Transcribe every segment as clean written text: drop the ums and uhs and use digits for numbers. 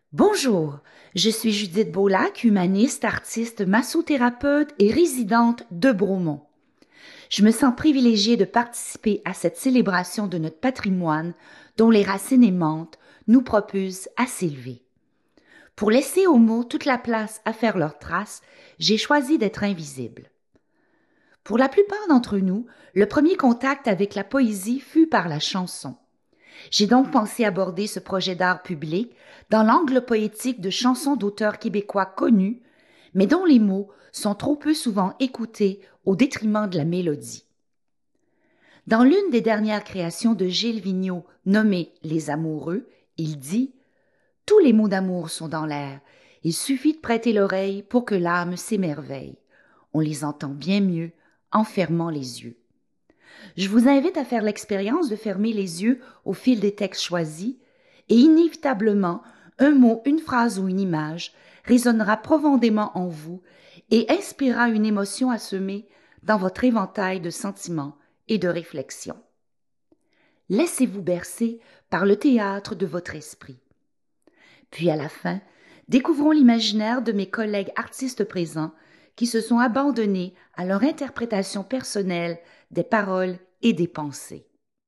Bonjour, je suis Judith Beaulac, humaniste, artiste, massothérapeute et résidente de Bromont. Je me sens privilégiée de participer à cette célébration de notre patrimoine dont les racines aimantes nous propulsent à s'élever. Pour laisser aux mots toute la place à faire leurs traces, j'ai choisi d'être invisible. Pour la plupart d'entre nous, le premier contact avec la poésie fut par la chanson. J'ai donc pensé aborder ce projet d'art public dans l'angle poétique de chansons d'auteurs québécois connus, mais dont les mots sont trop peu souvent écoutés au détriment de la mélodie. Dans l'une des dernières créations de Gilles Vigneault nommée Les Amoureux, il dit « Tous les mots d'amour sont dans l'air, il suffit de prêter l'oreille pour que l'âme s'émerveille. On les entend bien mieux en fermant les yeux. » Je vous invite à faire l'expérience de fermer les yeux au fil des textes choisis et inévitablement, un mot, une phrase ou une image résonnera profondément en vous et inspirera une émotion à semer dans votre éventail de sentiments et de réflexions. Laissez-vous bercer par le théâtre de votre esprit. Puis à la fin, découvrons l'imaginaire de mes collègues artistes présents qui se sont abandonnés à leur interprétation personnelle des paroles et des pensées.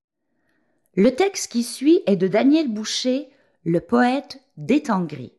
Le texte qui suit est de Daniel Boucher, le poète des temps gris.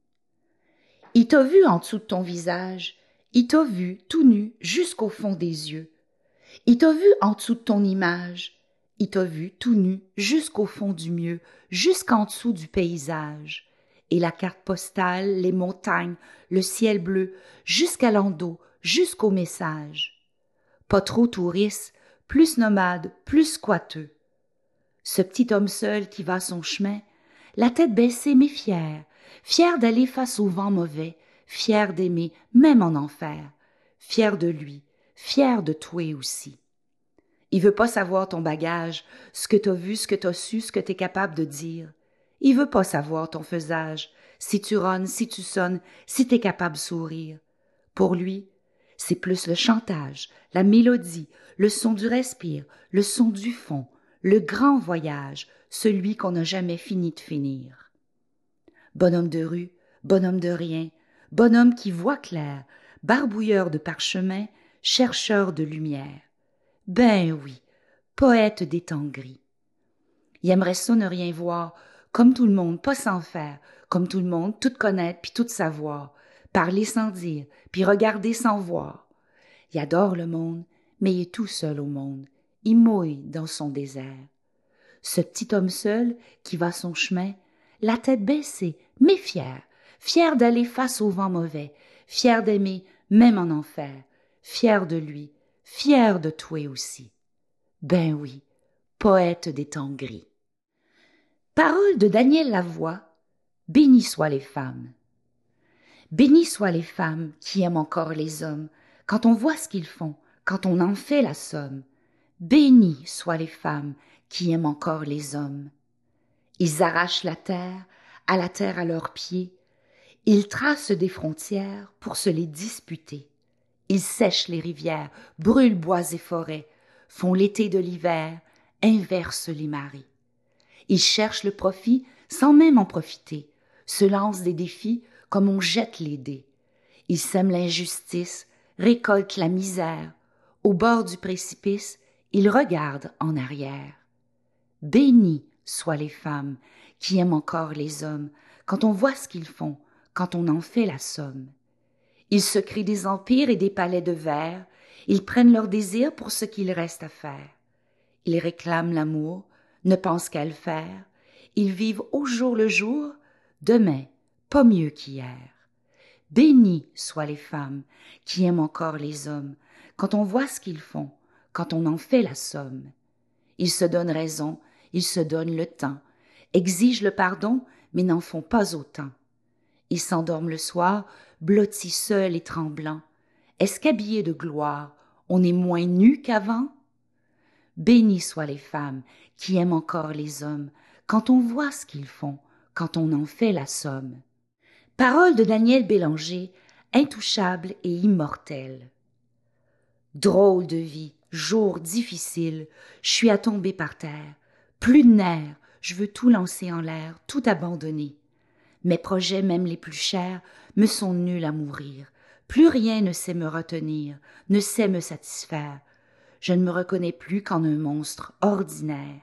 Il t'a vu en dessous de ton visage, il t'a vu tout nu jusqu'au fond des yeux. Il t'a vu en dessous de ton image, il t'a vu tout nu jusqu'au fond du mieux, jusqu'en dessous du paysage. Et la carte postale, les montagnes, le ciel bleu, jusqu'à l'endos, jusqu'au message. Pas trop touriste, plus nomade, plus squatteux. Ce petit homme seul qui va son chemin, la tête baissée mais fier, fier d'aller face au vent mauvais, fier d'aimer même en enfer, fier de lui, fier de toi aussi. Il veut pas savoir ton bagage, ce que t'as vu, ce que t'as su, ce que t'es capable de dire. Il veut pas savoir ton faisage, si tu ronnes, si tu sonnes, si t'es capable de sourire. Pour lui, c'est plus le chantage, la mélodie, le son du respire, le son du fond, le grand voyage, celui qu'on n'a jamais fini de finir. Bonhomme de rue, bonhomme de rien, bonhomme qui voit clair, barbouilleur de parchemin, chercheur de lumière. Ben oui, poète des temps gris. Il aimerait ça ne rien voir, comme tout le monde, pas sans faire, comme tout le monde, tout connaître puis tout savoir, parler sans dire, puis regarder sans voir. Il adore le monde, mais il est tout seul au monde. Il mouille dans son désert. Ce petit homme seul qui va son chemin, la tête baissée, mais fier, fier d'aller face au vent mauvais, fier d'aimer même en enfer, fier de lui, fier de toi aussi. Ben oui, poète des temps gris. Parole de Daniel Lavoie, béni soient les femmes. Béni soient les femmes qui aiment encore les hommes, quand on voit ce qu'ils font, quand on en fait la somme. Béni soient les femmes qui aiment encore les hommes. Ils arrachent la terre à leurs pieds. Ils tracent des frontières pour se les disputer. Ils sèchent les rivières, brûlent bois et forêts, font l'été de l'hiver, inversent les marées. Ils cherchent le profit sans même en profiter, se lancent des défis comme on jette les dés. Ils sèment l'injustice, récoltent la misère. Au bord du précipice, ils regardent en arrière. Bénis soient les femmes qui aiment encore les hommes, quand on voit ce qu'ils font, quand on en fait la somme. Ils se créent des empires et des palais de verre, ils prennent leur désir pour ce qu'il reste à faire. Ils réclament l'amour, ne pensent qu'à le faire, ils vivent au jour le jour, demain, pas mieux qu'hier. Bénis soient les femmes qui aiment encore les hommes, quand on voit ce qu'ils font, quand on en fait la somme. Ils se donnent raison, ils se donnent le temps, exigent le pardon, mais n'en font pas autant. Ils s'endorment le soir, blottis seuls et tremblants. Est-ce qu'habillés de gloire, on est moins nus qu'avant? Bénis soient les femmes qui aiment encore les hommes, quand on voit ce qu'ils font, quand on en fait la somme. Parole de Daniel Bélanger, intouchable et immortel. Drôle de vie, jour difficile, je suis à tomber par terre. Plus de nerfs, je veux tout lancer en l'air, tout abandonner. Mes projets, même les plus chers, me sont nuls à mourir. Plus rien ne sait me retenir, ne sait me satisfaire. Je ne me reconnais plus qu'en un monstre ordinaire.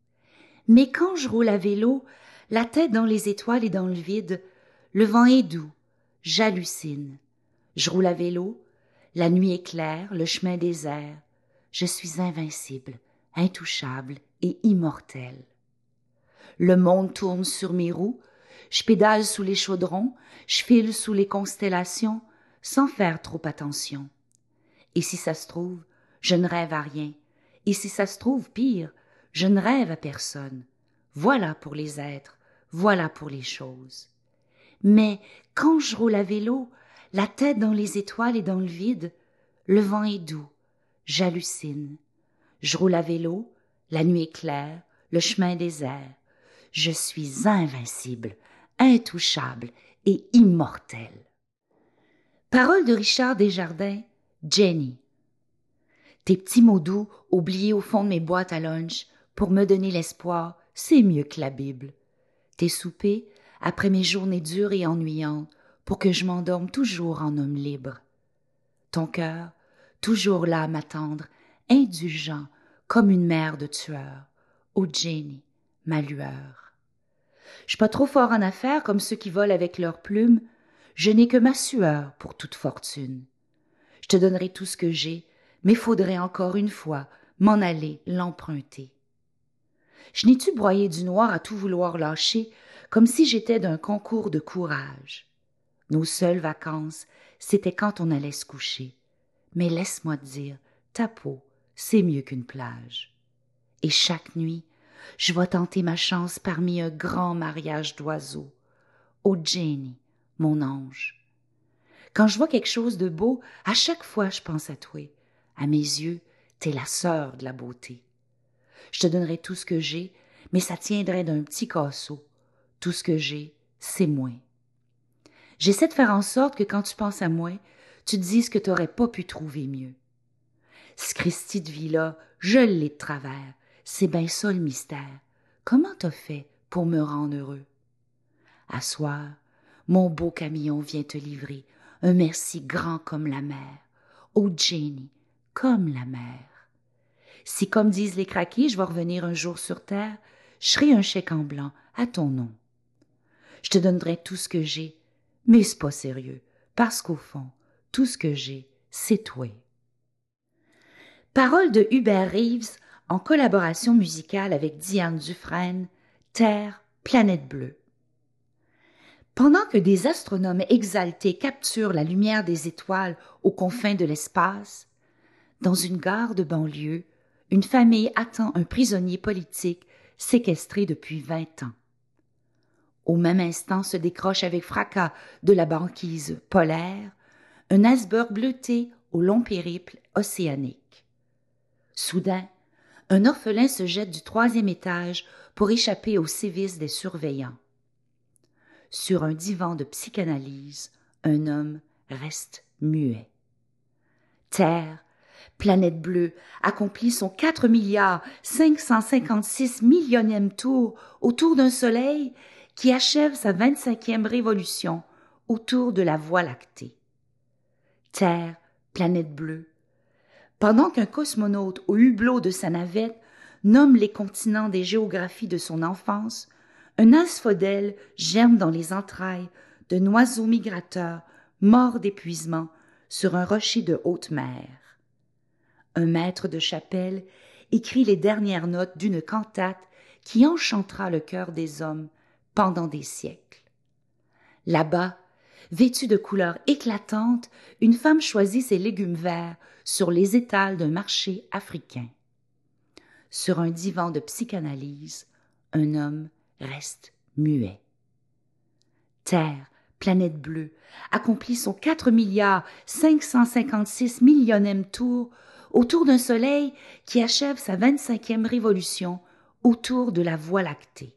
Mais quand je roule à vélo, la tête dans les étoiles et dans le vide, le vent est doux, j'hallucine. Je roule à vélo, la nuit est claire, le chemin désert. Je suis invincible, intouchable et immortel. Le monde tourne sur mes roues, je pédale sous les chaudrons, je file sous les constellations, sans faire trop attention. Et si ça se trouve, je ne rêve à rien. Et si ça se trouve, pire, je ne rêve à personne. Voilà pour les êtres, voilà pour les choses. Mais quand je roule à vélo, la tête dans les étoiles et dans le vide, le vent est doux, j'hallucine. Je roule à vélo, la nuit est claire, le chemin désert. Je suis invincible, intouchable et immortel. Parole de Richard Desjardins, Jenny. Tes petits mots doux, oubliés au fond de mes boîtes à lunch, pour me donner l'espoir, c'est mieux que la Bible. Tes soupers, après mes journées dures et ennuyantes, pour que je m'endorme toujours en homme libre. Ton cœur, toujours là à m'attendre, indulgent, comme une mère de tueur. Oh Jenny, ma lueur. Je suis pas trop fort en affaires comme ceux qui volent avec leurs plumes. Je n'ai que ma sueur pour toute fortune. Je te donnerai tout ce que j'ai, mais faudrait encore une fois m'en aller l'emprunter. Je n'ai-tu broyé du noir à tout vouloir lâcher, comme si j'étais d'un concours de courage. Nos seules vacances, c'était quand on allait se coucher. Mais laisse-moi te dire, ta peau, c'est mieux qu'une plage. Et chaque nuit, je vais tenter ma chance parmi un grand mariage d'oiseaux. Oh Jenny, mon ange. Quand je vois quelque chose de beau, à chaque fois je pense à toi. À mes yeux, t'es la sœur de la beauté. Je te donnerai tout ce que j'ai, mais ça tiendrait d'un petit casseau. Tout ce que j'ai, c'est moi. J'essaie de faire en sorte que quand tu penses à moi, tu te dises que t'aurais pas pu trouver mieux. Ce Christi de vie-là, je l'ai de travers. C'est bien ça le mystère. Comment t'as fait pour me rendre heureux? À soir, mon beau camion vient te livrer un merci grand comme la mer. Oh Jenny, comme la mer. Si, comme disent les craqués, je vais revenir un jour sur terre, je serai un chèque en blanc à ton nom. Je te donnerai tout ce que j'ai, mais c'est pas sérieux, parce qu'au fond, tout ce que j'ai, c'est toi. Paroles de Hubert Reeves en collaboration musicale avec Diane Dufresne, Terre, planète bleue. Pendant que des astronomes exaltés capturent la lumière des étoiles aux confins de l'espace, dans une gare de banlieue, une famille attend un prisonnier politique séquestré depuis 20 ans. Au même instant se décroche avec fracas de la banquise polaire un iceberg bleuté au long périple océanique. Soudain, un orphelin se jette du 3e étage pour échapper aux sévices des surveillants. Sur un divan de psychanalyse, un homme reste muet. Terre, planète bleue, accomplit son 4 milliards 556 millionième tour autour d'un soleil qui achève sa 25e révolution autour de la Voie lactée. Terre, planète bleue. Pendant qu'un cosmonaute au hublot de sa navette nomme les continents des géographies de son enfance, un asphodèle germe dans les entrailles d'un oiseau migrateur mort d'épuisement sur un rocher de haute mer. Un maître de chapelle écrit les dernières notes d'une cantate qui enchantera le cœur des hommes pendant des siècles. Là-bas, vêtue de couleurs éclatantes, une femme choisit ses légumes verts sur les étals d'un marché africain. Sur un divan de psychanalyse, un homme reste muet. Terre, planète bleue, accomplit son 4 milliards 556 millionième tour autour d'un soleil qui achève sa 25e révolution autour de la Voie lactée.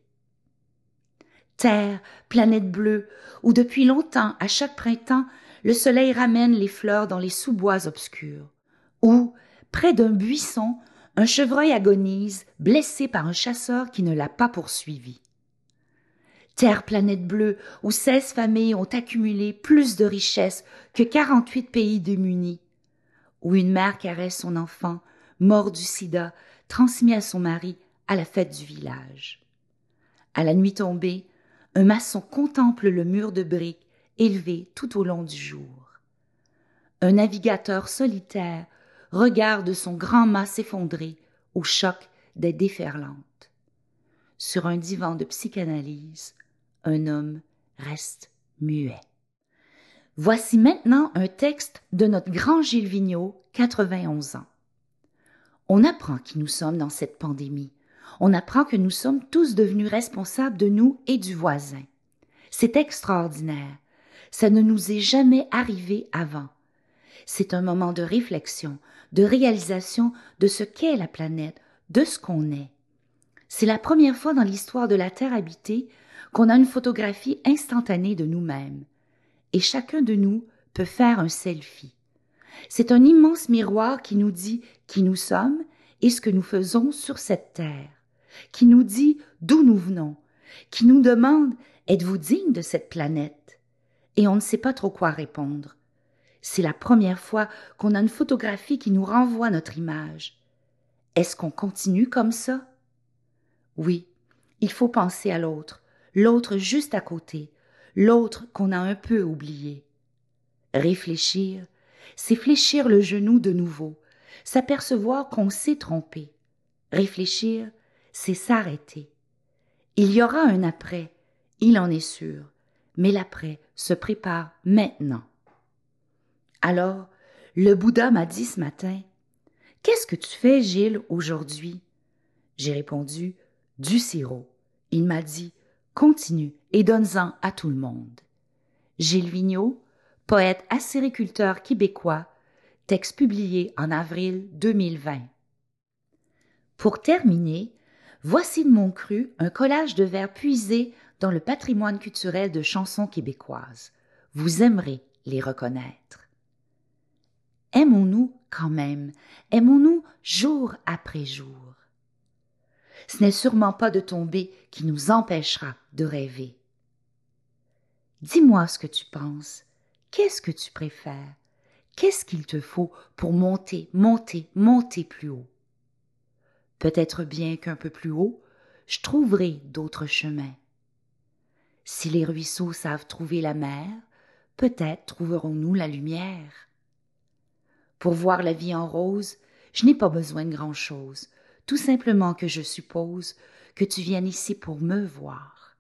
Terre, planète bleue, où depuis longtemps, à chaque printemps, le soleil ramène les fleurs dans les sous-bois obscurs, où, près d'un buisson, un chevreuil agonise, blessé par un chasseur qui ne l'a pas poursuivi. Terre planète bleue, où 16 familles ont accumulé plus de richesses que 48 pays démunis. Où une mère caresse son enfant, mort du sida, transmis à son mari à la fête du village. À la nuit tombée, un maçon contemple le mur de briques élevé tout au long du jour. Un navigateur solitaire regarde son grand mât s'effondrer au choc des déferlantes. Sur un divan de psychanalyse, un homme reste muet. Voici maintenant un texte de notre grand Gilles Vigneault, 91 ans. On apprend qui nous sommes dans cette pandémie. On apprend que nous sommes tous devenus responsables de nous et du voisin. C'est extraordinaire. Ça ne nous est jamais arrivé avant. C'est un moment de réflexion, de réalisation de ce qu'est la planète, de ce qu'on est. C'est la première fois dans l'histoire de la Terre habitée qu'on a une photographie instantanée de nous-mêmes. Et chacun de nous peut faire un selfie. C'est un immense miroir qui nous dit qui nous sommes et ce que nous faisons sur cette terre, qui nous dit d'où nous venons, qui nous demande « Êtes-vous digne de cette planète ?» Et on ne sait pas trop quoi répondre. C'est la première fois qu'on a une photographie qui nous renvoie notre image. Est-ce qu'on continue comme ça? Oui, il faut penser à l'autre, l'autre juste à côté, l'autre qu'on a un peu oublié. Réfléchir, c'est fléchir le genou de nouveau, s'apercevoir qu'on s'est trompé. Réfléchir, c'est s'arrêter. Il y aura un après, il en est sûr, mais l'après se prépare maintenant. Alors, le Bouddha m'a dit ce matin, « Qu'est-ce que tu fais, Gilles, aujourd'hui? » J'ai répondu, « Du sirop. » Il m'a dit, « Continue et donne-en à tout le monde. » Gilles Vigneault, poète acériculteur québécois, texte publié en avril 2020. Pour terminer, voici de mon cru un collage de vers puisés dans le patrimoine culturel de chansons québécoises. Vous aimerez les reconnaître. Aimons-nous quand même, aimons-nous jour après jour. Ce n'est sûrement pas de tomber qui nous empêchera de rêver. Dis-moi ce que tu penses. Qu'est-ce que tu préfères? Qu'est-ce qu'il te faut pour monter, monter, monter plus haut? Peut-être bien qu'un peu plus haut, je trouverai d'autres chemins. Si les ruisseaux savent trouver la mer, peut-être trouverons-nous la lumière. Pour voir la vie en rose, je n'ai pas besoin de grand-chose, tout simplement que je suppose que tu viennes ici pour me voir.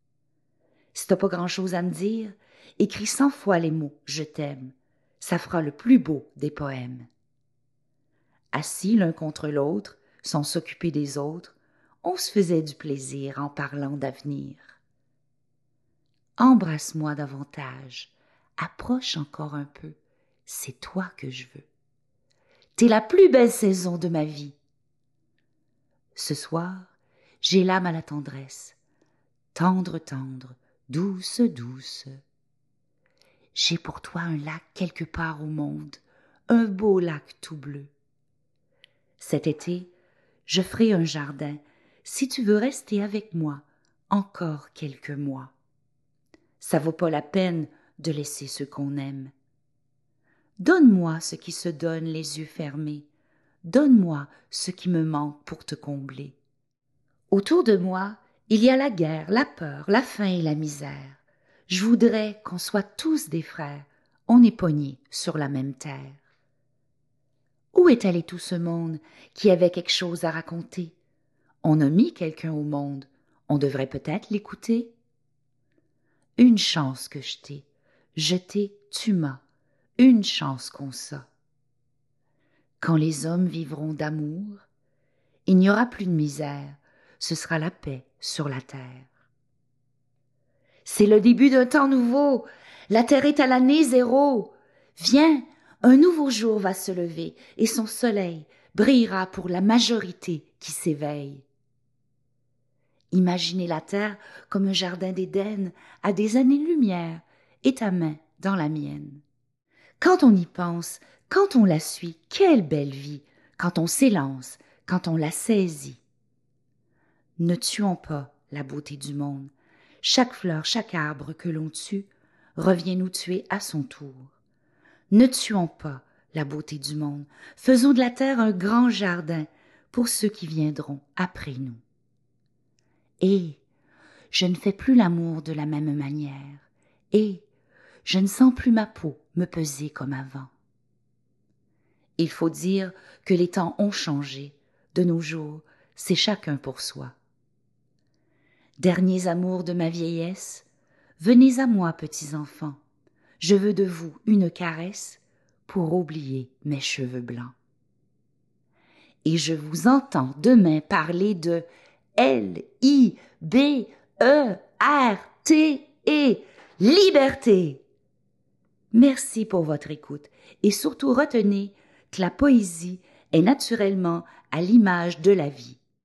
Si t'as pas grand-chose à me dire, écris 100 fois les mots « je t'aime ». Ça fera le plus beau des poèmes. Assis l'un contre l'autre, sans s'occuper des autres, on se faisait du plaisir en parlant d'avenir. Embrasse-moi davantage, approche encore un peu, c'est toi que je veux. T'es la plus belle saison de ma vie. Ce soir, j'ai l'âme à la tendresse, tendre, tendre, douce, douce. J'ai pour toi un lac quelque part au monde, un beau lac tout bleu. Cet été, je ferai un jardin, si tu veux rester avec moi encore quelques mois. Ça vaut pas la peine de laisser ceux qu'on aime. Donne-moi ce qui se donne les yeux fermés, donne-moi ce qui me manque pour te combler. Autour de moi, il y a la guerre, la peur, la faim et la misère. Je voudrais qu'on soit tous des frères, on est pognés sur la même terre. Où est allé tout ce monde qui avait quelque chose à raconter? On a mis quelqu'un au monde, on devrait peut-être l'écouter. Une chance que je t'ai, tu m'as, une chance qu'on ça. Quand les hommes vivront d'amour, il n'y aura plus de misère, ce sera la paix sur la terre. C'est le début d'un temps nouveau, la terre est à l'année zéro. Viens, un nouveau jour va se lever et son soleil brillera pour la majorité qui s'éveille. Imaginez la terre comme un jardin d'Éden à des années-lumière et ta main dans la mienne. Quand on y pense, quand on la suit, quelle belle vie, quand on s'élance, quand on la saisit. Ne tuons pas la beauté du monde, Chaque fleur, chaque arbre que l'on tue revient nous tuer à son tour. Ne tuons pas la beauté du monde, faisons de la terre un grand jardin pour ceux qui viendront après nous. Et je ne fais plus l'amour de la même manière, et je ne sens plus ma peau me peser comme avant. Il faut dire que les temps ont changé, de nos jours, c'est chacun pour soi. Derniers amours de ma vieillesse, venez à moi, petits enfants, je veux de vous une caresse pour oublier mes cheveux blancs. Et je vous entends demain parler de L-I-B-E-R-T-E, liberté. Merci pour votre écoute et surtout retenez que la poésie est naturellement à l'image de la vie.